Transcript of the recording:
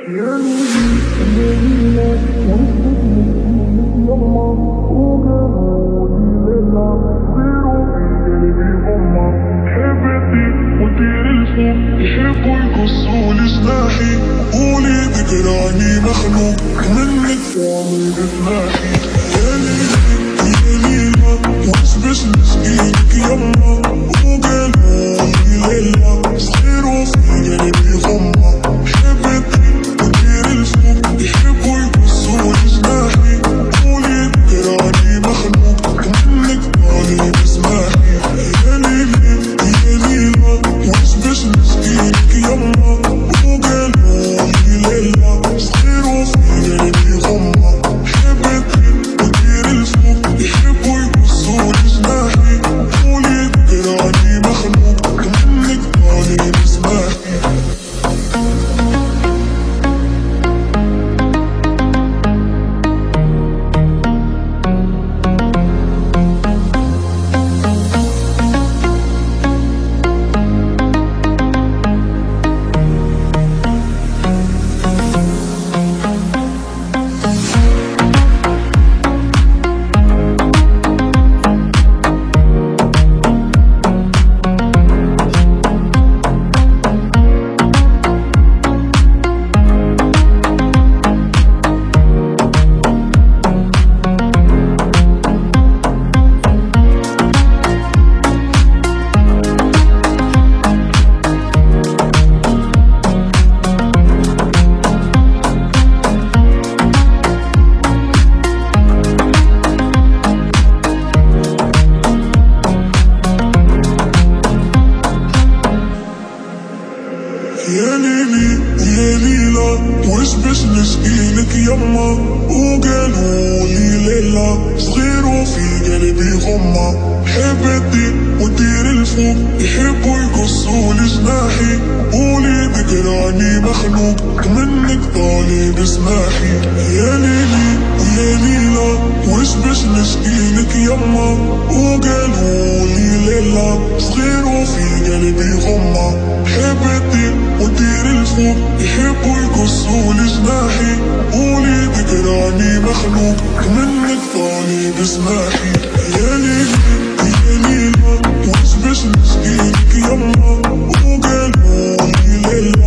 يحبوا يقصوا جناحي قولي ذكراني مخلوق منك وعمري بسماحي. يا ليلي يا ليلى وش نسقيك يما وقالوا لي ليلى صغير وفي قلبي غمة حبتي ودير الفوق يحبوا يقصوا جناحي قولي ذكراني مخلوق منك وعمري بسماحي. يا ليلي يا ليلى وش نسقيك يما وقالوا لي ليلى صغير وفي قلبي غمة حبتي ودير الفوق يحبوا يقصوا جناحي قولي ذكراني مخلوق منك وعمري بسماحي. يا ليلي يا ليلى وش نسقيلك يما وقالوا لي ليلى صغير وفي قلبي غمة حبتي ودير الفوق يحبوا يقصوا جناحي قولي ذكراني مخلوق منك طالب اسماحي. يا ليلي يا ليلى وش نسقيلك يما وقالوا لي ليلى صغير وفي قلبي غمة حبتي ودير الفوق يحبوا يقصوا جناحي قولي ذكراني مخلوق منك طالب اسماحي. يا ليلي يا ليلى وش نسقيلك يما وقالوا لي ليلى